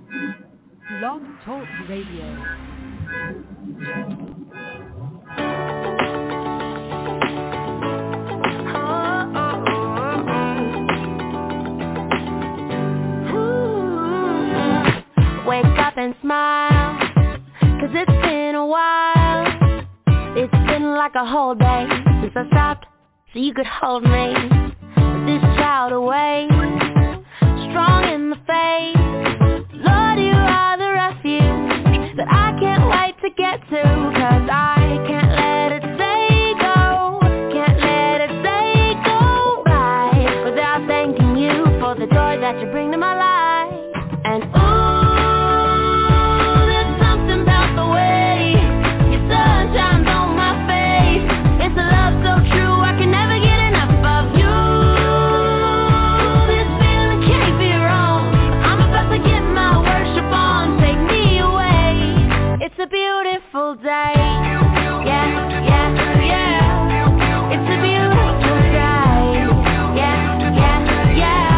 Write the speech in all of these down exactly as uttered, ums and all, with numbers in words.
Blog Talk Radio. Wake up and smile, 'cause it's been a while. It's been like a whole day since I stopped so you could hold me. With this child away, strong in the face. Lord, you are the refuge that I can't wait to get to. 'Cause I can't let it say go, can't let it say go by without thanking you for the joy that you bring to my life. And ooh, beautiful day. Yeah, yeah, yeah. It's a beautiful day. Yeah, yeah,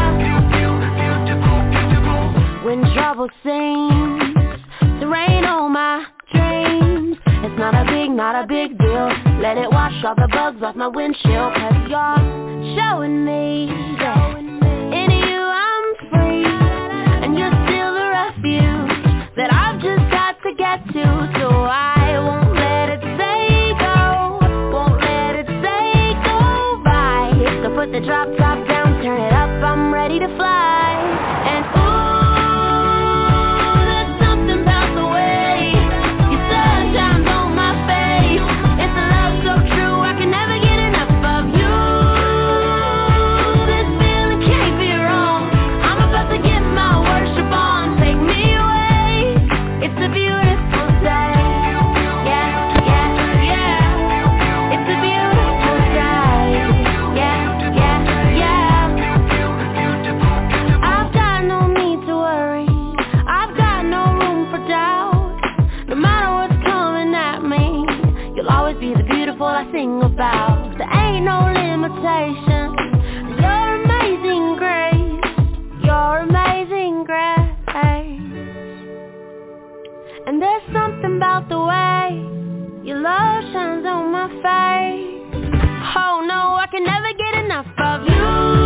yeah. When trouble seems to rain on my dreams, it's not a big, not a big deal. Let it wash all the bugs off my windshield. 'Cause you're showing me that in you I'm free, and you're still the refuge that I've just got to get to. So I won't let it say go, won't let it say go by. So put the drop top down, turn it up, I'm ready to fly. And ooh, there's something about the way your sun shines on my face. It's a love so true, I can never get enough of you. This feeling can't be wrong, I'm about to get my worship on. Take me away, it's a beautiful day. I sing about there ain't no limitation. Your amazing grace, your amazing grace. And there's something about the way your love shines on my face. Oh no, I can never get enough of you.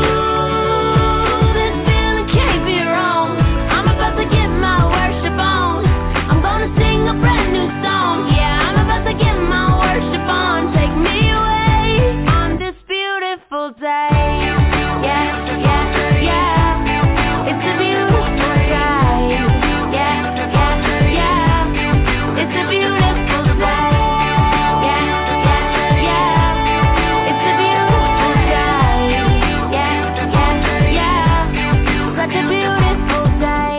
This feeling can't be wrong, I'm about to get my worship on. I'm gonna sing a brand new song. Yeah, I'm about to get my worship on. Take me away on this beautiful day. Yeah, yeah, yeah. It's a beautiful day. Yeah, yeah, yeah. It's a beautiful day. Yeah, yeah, yeah. It's a beautiful day. Yeah, yeah, yeah. Such a beautiful day.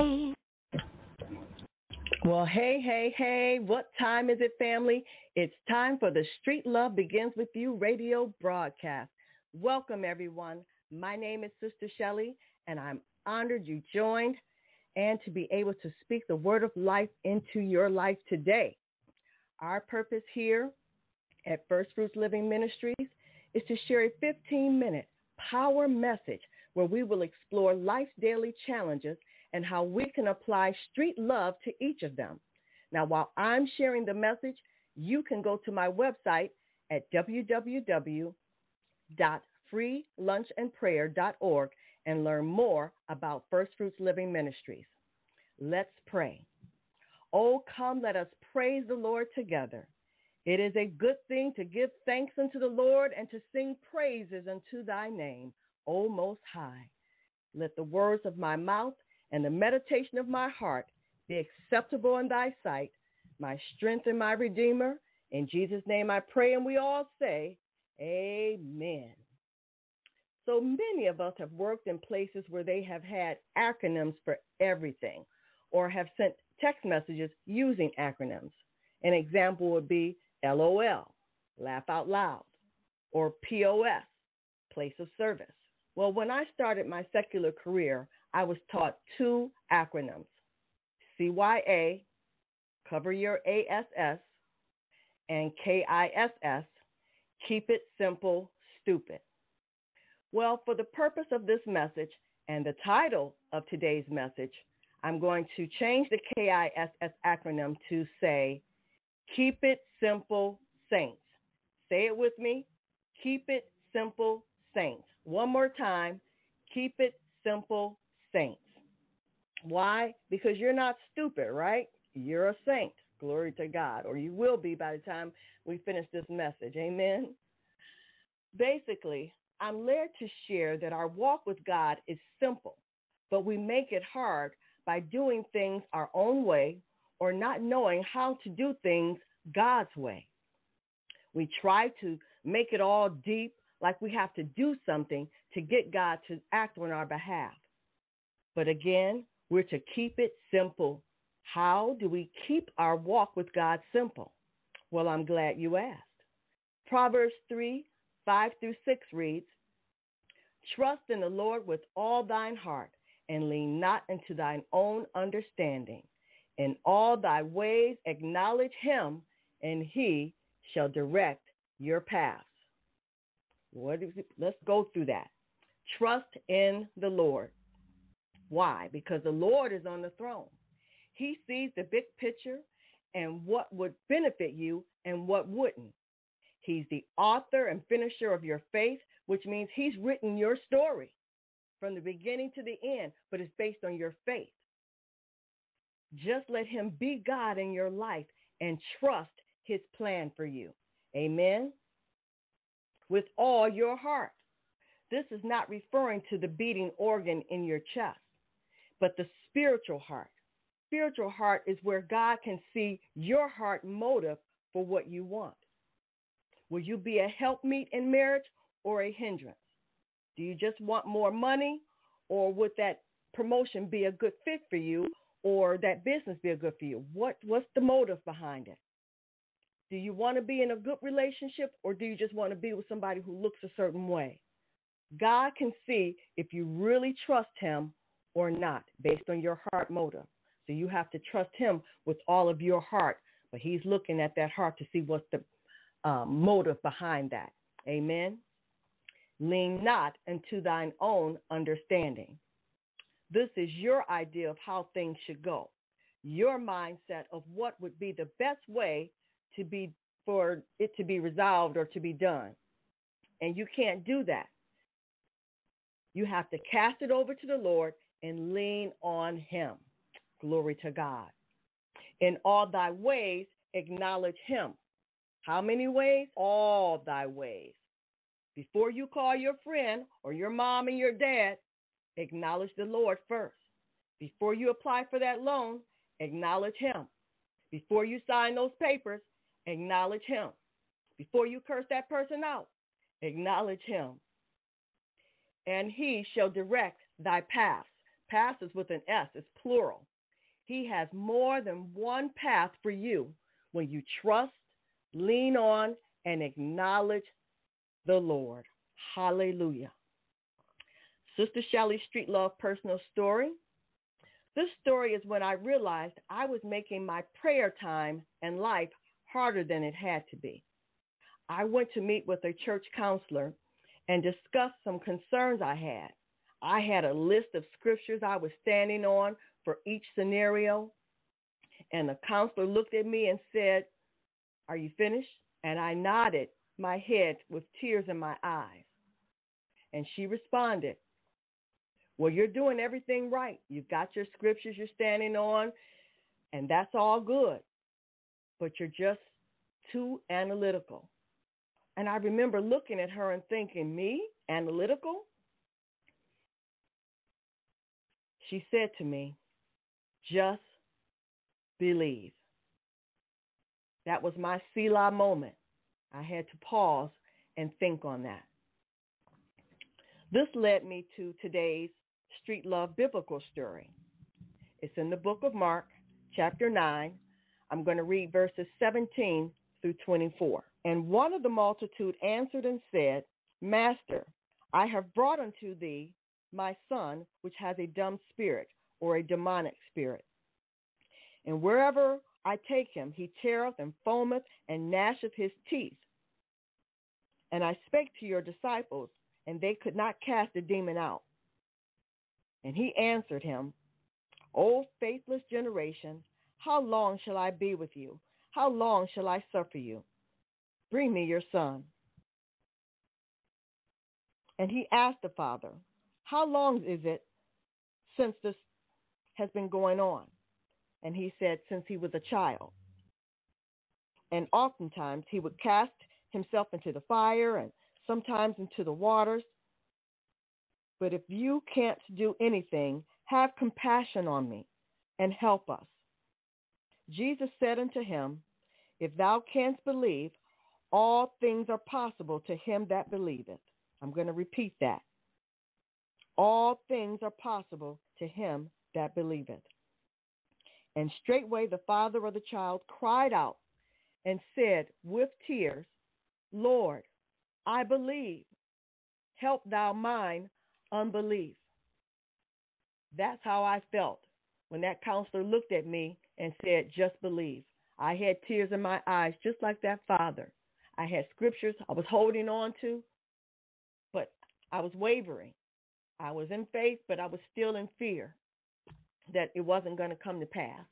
Well, hey, hey, hey, what time is it, family? It's time for the Street Love Begins With You radio broadcast. Welcome, everyone. My name is Sister Shelley, and I'm honored you joined and to be able to speak the word of life into your life today. Our purpose here at First Fruits Living Ministries is to share a fifteen-minute power message where we will explore life's daily challenges and how we can apply street love to each of them. Now, while I'm sharing the message, you can go to my website at w w w dot free lunch and prayer dot org and learn more about First Fruits Living Ministries. Let's pray. Oh, come, let us praise the Lord together. It is a good thing to give thanks unto the Lord and to sing praises unto thy name, O Most High. Let the words of my mouth and the meditation of my heart be acceptable in thy sight, my strength and my redeemer. In Jesus' name I pray, and we all say, amen. So many of us have worked in places where they have had acronyms for everything or have sent text messages using acronyms. An example would be L O L, laugh out loud, or P O S, place of service. Well, when I started my secular career, I was taught two acronyms, C Y A, cover your A S S, and K I S S, keep it simple, stupid. Well, for the purpose of this message and the title of today's message, I'm going to change the K I S S acronym to say, Keep It Simple, Saints. Say it with me. Keep It Simple, Saints. One more time. Keep It Simple, Saints. Why? Because you're not stupid, right? You're a saint. Glory to God. Or you will be by the time we finish this message. Amen. Basically, I'm led to share that our walk with God is simple, but we make it hard by doing things our own way or not knowing how to do things God's way. We try to make it all deep, like we have to do something to get God to act on our behalf. But again, we're to keep it simple. How do we keep our walk with God simple? Well, I'm glad you asked. Proverbs three, five through six reads, Trust in the Lord with all thine heart, and lean not into thine own understanding. In all thy ways acknowledge him, and he shall direct your paths. What is it? Let's go through that. Trust in the Lord. Why? Because the Lord is on the throne. He sees the big picture and what would benefit you and what wouldn't. He's the author and finisher of your faith, which means he's written your story from the beginning to the end, but it's based on your faith. Just let him be God in your life and trust his plan for you. Amen. With all your heart. This is not referring to the beating organ in your chest, but the spiritual heart. Spiritual heart is where God can see your heart motive for what you want. Will you be a helpmeet in marriage or a hindrance? Do you just want more money, or would that promotion be a good fit for you, or that business be a good for you? What, what's the motive behind it? Do you want to be in a good relationship, or do you just want to be with somebody who looks a certain way? God can see if you really trust him or not based on your heart motive. So you have to trust him with all of your heart, but he's looking at that heart to see what's the uh, motive behind that. Amen. Lean not into thine own understanding. This is your idea of how things should go, your mindset of what would be the best way to be for it to be resolved or to be done. And you can't do that. You have to cast it over to the Lord and lean on him. Glory to God. In all thy ways, acknowledge him. How many ways? All thy ways. Before you call your friend or your mom and your dad, acknowledge the Lord first. Before you apply for that loan, acknowledge him. Before you sign those papers, acknowledge him. Before you curse that person out, acknowledge him. And he shall direct thy paths. Paths is with an S, it's plural. He has more than one path for you when you trust, lean on, and acknowledge the Lord. Hallelujah. Sister Shelley's Street Love personal story. This story is when I realized I was making my prayer time and life harder than it had to be. I went to meet with a church counselor and discussed some concerns I had. I had a list of scriptures I was standing on for each scenario, and the counselor looked at me and said, "Are you finished?" And I nodded my head with tears in my eyes. And she responded, "Well, you're doing everything right. You've got your scriptures you're standing on, and that's all good. But you're just too analytical." And I remember looking at her and thinking, me, analytical? She said to me, "Just believe." That was my Selah moment. I had to pause and think on that. This led me to today's Street Love biblical story. It's in the book of Mark, chapter nine. I'm going to read verses seventeen through twenty-four. And one of the multitude answered and said, "Master, I have brought unto thee my son, which has a dumb spirit," or a demonic spirit. "And wherever I take him, he teareth and foameth and gnasheth his teeth. And I spake to your disciples, and they could not cast the demon out." And he answered him, O faithless generation, how long shall I be with you? How long shall I suffer you? Bring me your son. And he asked the father, how long is it since this has been going on? And he said, since he was a child. And oftentimes he would cast himself into the fire and sometimes into the waters. But if you can't do anything, have compassion on me and help us. Jesus said unto him, if thou canst believe, all things are possible to him that believeth. I'm going to repeat that. All things are possible to him that believeth. And straightway the father of the child cried out and said with tears, Lord, I believe. Help thou mine unbelief. That's how I felt when that counselor looked at me and said, just believe. I had tears in my eyes, just like that father. I had scriptures I was holding on to, but I was wavering. I was in faith, but I was still in fear that it wasn't going to come to pass.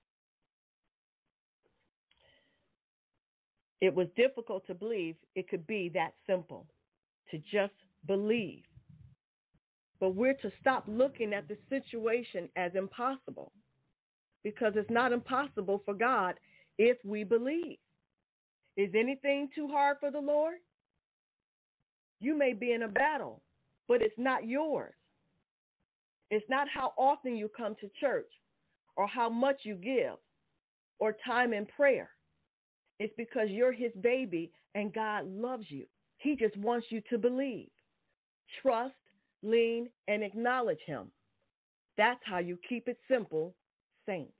It was difficult to believe it could be that simple, to just believe. But we're to stop looking at the situation as impossible, because it's not impossible for God if we believe. Is anything too hard for the Lord? You may be in a battle, but it's not yours. It's not how often you come to church or how much you give or time in prayer. It's because you're his baby and God loves you. He just wants you to believe, trust, lean, and acknowledge him. That's how you keep it simple, saints.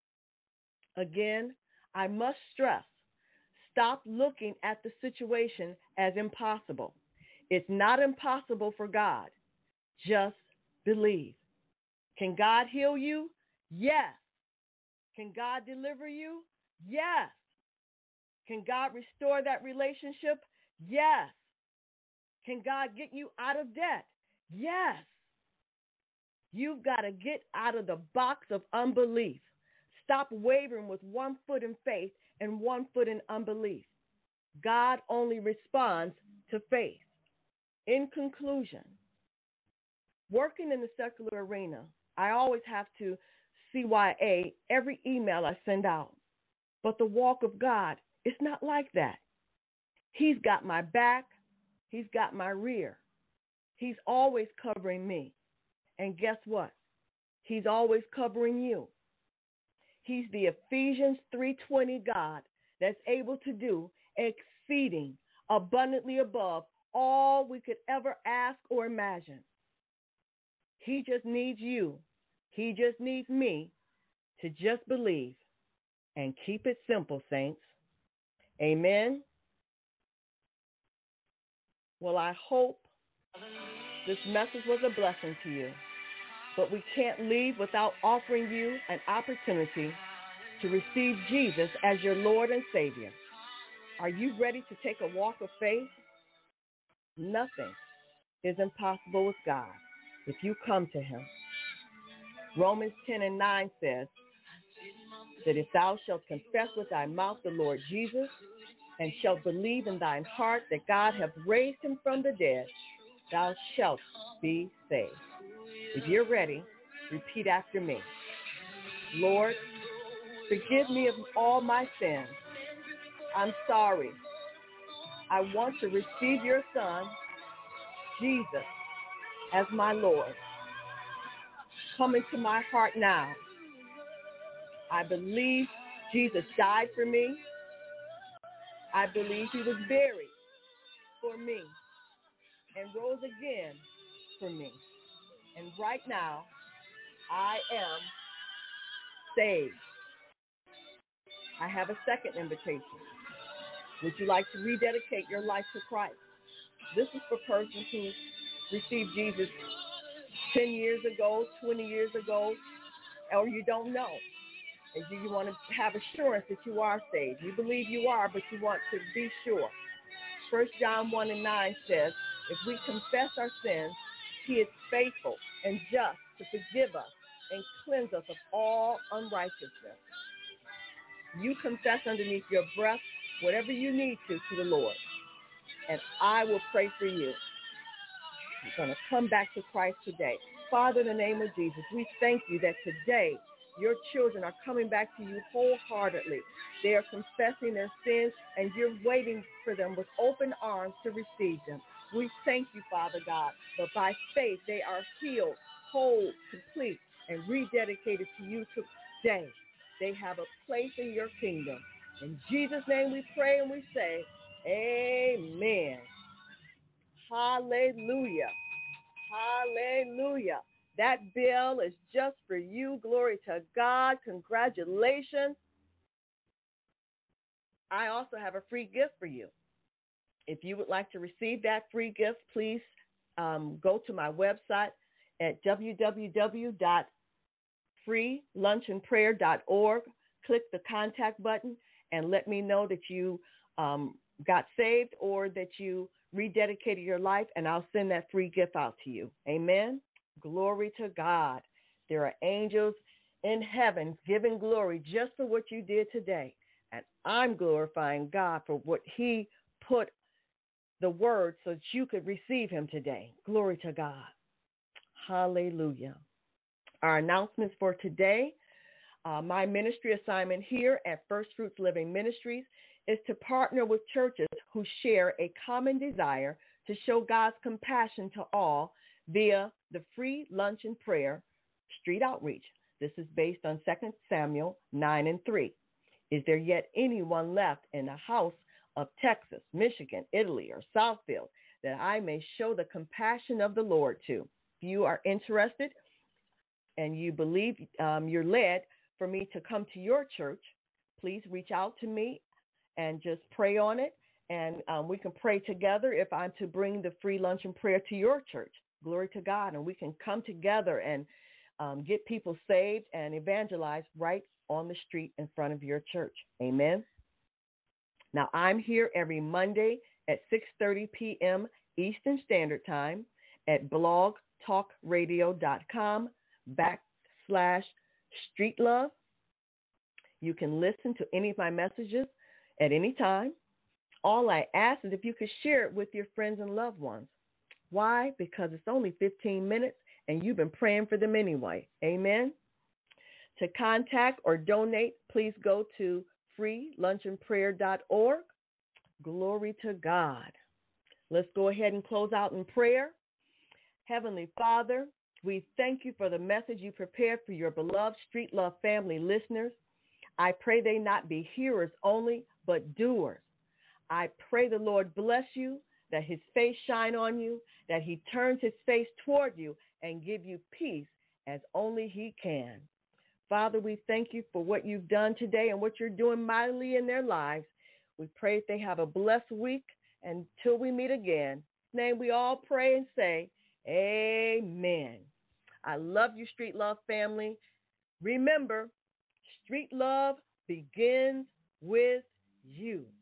Again, I must stress, stop looking at the situation as impossible. It's not impossible for God. Just believe. Can God heal you? Yes. Can God deliver you? Yes. Can God restore that relationship? Yes. Can God get you out of debt? Yes. You've got to get out of the box of unbelief. Stop wavering with one foot in faith and one foot in unbelief. God only responds to faith. In conclusion, working in the secular arena, I always have to C Y A every email I send out. But the walk of God, it's not like that. He's got my back. He's got my rear. He's always covering me. And guess what? He's always covering you. He's the Ephesians three twenty God that's able to do exceeding abundantly above all we could ever ask or imagine. He just needs you. He just needs me to just believe and keep it simple, saints. Amen. Well, I hope this message was a blessing to you, but we can't leave without offering you an opportunity to receive Jesus as your Lord and Savior. Are you ready to take a walk of faith? Nothing is impossible with God if you come to him. Romans ten and nine says that if thou shalt confess with thy mouth the Lord Jesus and shalt believe in thine heart that God hath raised him from the dead, thou shalt be saved. If you're ready, repeat after me. Lord, forgive me of all my sins. I'm sorry. I want to receive your Son, Jesus, as my Lord. Come into my heart now. I believe Jesus died for me. I believe he was buried for me and rose again for me. And right now, I am saved. I have a second invitation. Would you like to rededicate your life to Christ? This is for persons who received Jesus ten years ago, twenty years ago, or you don't know. And do you want to have assurance that you are saved? You believe you are, but you want to be sure. First John one and nine says, if we confess our sins, he is faithful and just to forgive us and cleanse us of all unrighteousness. You confess underneath your breath whatever you need to to the Lord, and I will pray for you. You're going to come back to Christ today. Father, in the name of Jesus, we thank you that today your children are coming back to you wholeheartedly. They are confessing their sins, and you're waiting for them with open arms to receive them. We thank you, Father God, but by faith they are healed, whole, complete, and rededicated to you today. They have a place in your kingdom. In Jesus' name we pray and we say, amen. Hallelujah. Hallelujah. That bill is just for you. Glory to God. Congratulations. I also have a free gift for you. If you would like to receive that free gift, please um, go to my website at w w w dot free lunch and prayer dot org. Click the contact button and let me know that you um, got saved or that you rededicated your life, and I'll send that free gift out to you. Amen. Glory to God. There are angels in heaven giving glory just for what you did today. And I'm glorifying God for what he put the word so that you could receive him today. Glory to God. Hallelujah. Our announcements for today. Uh, my ministry assignment here at First Fruits Living Ministries is to partner with churches who share a common desire to show God's compassion to all via the free lunch and prayer street outreach. This is based on Second Samuel nine and three. Is there yet anyone left in the house of Texas, Michigan, Italy, or Southfield that I may show the compassion of the Lord to? If you are interested and you believe um, you're led for me to come to your church, please reach out to me and just pray on it. And um, we can pray together if I'm to bring the free lunch and prayer to your church. Glory to God. And we can come together and um, get people saved and evangelize right on the street in front of your church. Amen. Now, I'm here every Monday at six thirty p.m. Eastern Standard Time at blogtalkradio.com backslash street love. You can listen to any of my messages at any time. All I ask is if you could share it with your friends and loved ones. Why? Because it's only fifteen minutes and you've been praying for them anyway. Amen. To contact or donate, please go to free lunch and prayer dot org. Glory to God. Let's go ahead and close out in prayer. Heavenly Father, we thank you for the message you prepared for your beloved Street Love family listeners. I pray they not be hearers only, but doers. I pray the Lord bless you, that his face shine on you, that he turns his face toward you and give you peace as only he can. Father, we thank you for what you've done today and what you're doing mightily in their lives. We pray that they have a blessed week until we meet again. In his name we all pray and say, amen. I love you, Street Love family. Remember, Street Love begins with you.